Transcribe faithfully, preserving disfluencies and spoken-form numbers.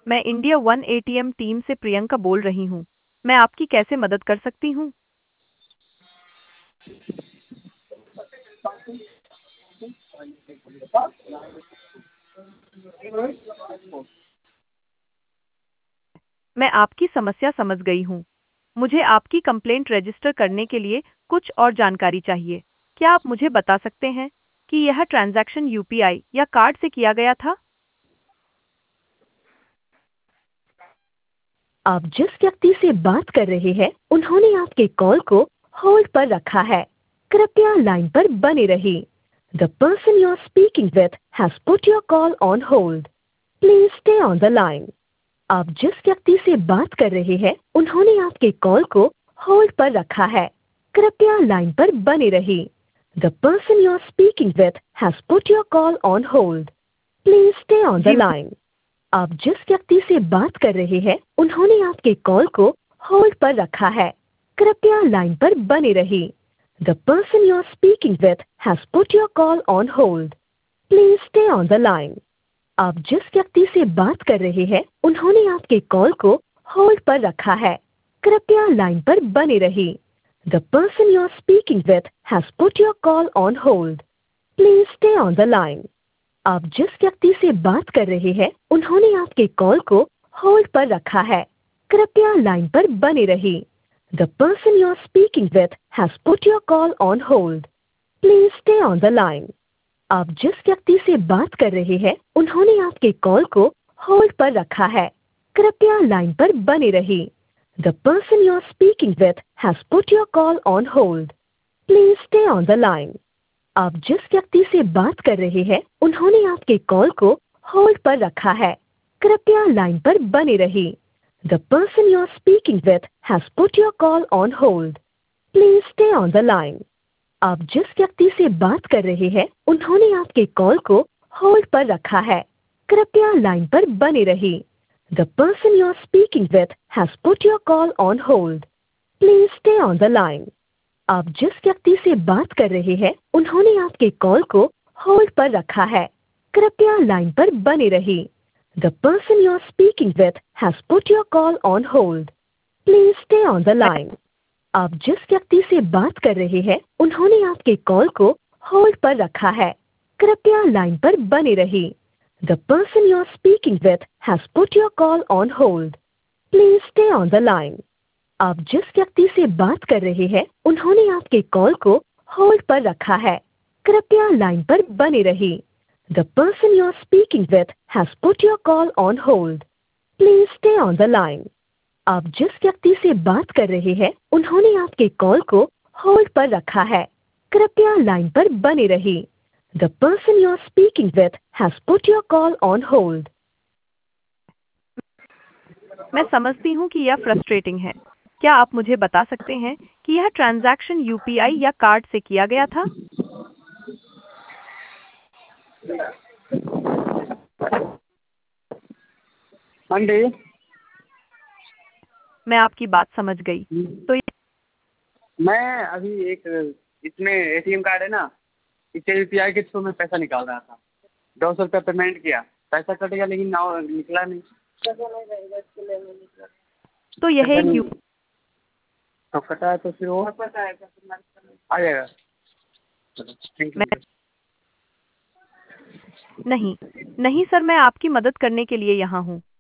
मैं India one ATM team से प्रियंका बोल रही हूँ। मैं आपकी कैसे मदद कर सकती हूँ? मैं आपकी समस्या समझ गई हूँ। मुझे आपकी कंप्लेंट रजिस्टर करने के लिए कुछ और जानकारी चाहिए। क्या आप मुझे बता सकते हैं कि यह ट्रांजैक्शन यूपीआई या कार्ड से किया गया था? आप जिस व्यक्ति से बात कर रहे हैं उन्होंने आपके कॉल को होल्ड पर रखा है। कृपया लाइन पर बने रहिए। The person you are speaking with has put your call on hold. Please stay on the line. आप जिस व्यक्ति से बात कर रहे हैं उन्होंने आपके कॉल को होल्ड पर रखा है। कृपया लाइन पर बने रहिए। The person you are speaking with has put your call on hold. Please stay on the जी, लाइन। आप जिस व्यक्ति से बात कर रहे हैं उन्होंने आपके कॉल को होल्ड पर रखा है। कृपया लाइन पर बने रहिए। The person you are speaking with has put your call on hold. Please stay on the line. आप जिस व्यक्ति से बात कर रहे हैं उन्होंने आपके कॉल को होल्ड पर रखा है। कृपया लाइन पर बने रहिए। The person you are speaking with has put your call on hold. Please stay on the line. आप जिस व्यक्ति से बात कर रहे हैं उन्होंने आपके कॉल को होल्ड पर रखा है। कृपया लाइन पर बने रहिए। The person you are speaking with has put your call on hold. Please stay on the line. आप जिस व्यक्ति से बात कर रहे हैं उन्होंने आपके कॉल को होल्ड पर रखा है। कृपया लाइन पर बने रहिए। The person you are speaking with has put your call on hold. Please stay on the line. आप जिस व्यक्ति से बात कर रहे हैं उन्होंने आपके कॉल को होल्ड पर रखा है। कृपया लाइन पर बने रहिए। The person you are speaking with has put your call on hold. Please stay on the line. आप जिस व्यक्ति से बात कर रहे हैं उन्होंने आपके कॉल को होल्ड पर रखा है। कृपया लाइन पर बने रहिए। The person you are speaking with has put your call on hold. Please stay on the line. आप जिस व्यक्ति से बात कर रहे हैं उन्होंने आपके कॉल को होल्ड पर रखा है। कृपया लाइन पर बने रहिए। The person you are speaking with has put your call on hold. Please stay on the मैं लाइन। आप जिस व्यक्ति से बात कर रहे हैं उन्होंने आपके कॉल को होल्ड पर रखा है। कृपया लाइन पर बने रहिए। The person you are speaking with has put your call on hold. Please stay on the line. आप जिस व्यक्ति से बात कर रहे हैं उन्होंने आपके कॉल को होल्ड पर रखा है। कृपया लाइन पर बने रहिए। The person you are speaking with has put your call on hold. Please stay on the line. आप जिस व्यक्ति से बात कर रहे हैं उन्होंने आपके कॉल को होल्ड पर रखा है। कृपया लाइन पर बने रहिए। The person you are speaking with has put your call on hold. मैं समझती हूँ कि यह फ्रस्ट्रेटिंग है। क्या आप मुझे बता सकते हैं कि यह ट्रांजैक्शन यूपीआई या कार्ड से किया गया था? हाँ जी। मैं आपकी बात समझ गई। तो मैं अभी एक इसमें एटीएम कार्ड है ना, इससे यूपीआई के थ्रू मैं पैसा निकाल रहा था। दो सौ रुपया पेमेंट किया, पैसा कट गया लेकिन ना निकला नहीं। तो यह पता एक नहीं यू तो कटा है तो फिर वो आ जाएगा। थैंक मैं यू। नहीं, नहीं सर, मैं आपकी मदद करने के लिए यहाँ हूँ।